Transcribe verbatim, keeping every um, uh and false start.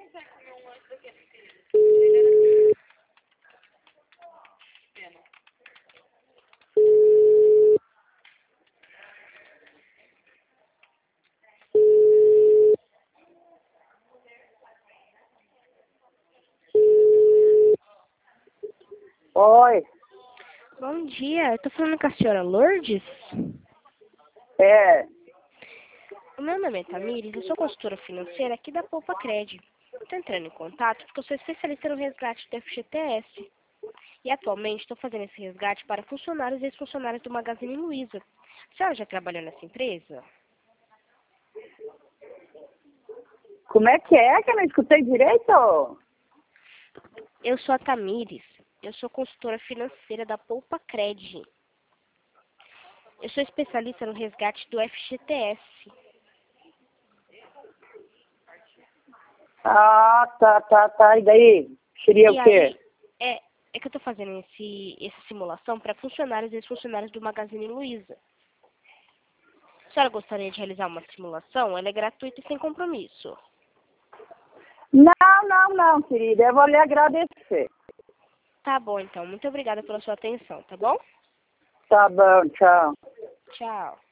Oi, Bom dia, eu tô falando com a senhora Lourdes? é, O meu nome é Tamires, eu sou consultora financeira aqui da Poupa Cred. Estou entrando em contato porque eu sou especialista no resgate do F G T S. E atualmente estou fazendo esse resgate para funcionários e ex-funcionários do Magazine Luiza. A senhora já trabalhou nessa empresa? como é que é que eu não escutei direito? Eu sou a Tamires, eu sou consultora financeira da Poupa Cred. Eu sou especialista no resgate do F G T S. Ah, tá, tá, tá, e daí? Seria E o quê? aí, é, é que eu estou fazendo esse, essa simulação para funcionários e ex-funcionários do Magazine Luiza. A senhora gostaria de realizar uma simulação? Ela é gratuita e sem compromisso. Não, não, não, querida, eu vou lhe agradecer. Tá bom, então. Muito obrigada pela sua atenção, tá bom? Tá bom, tchau. Tchau.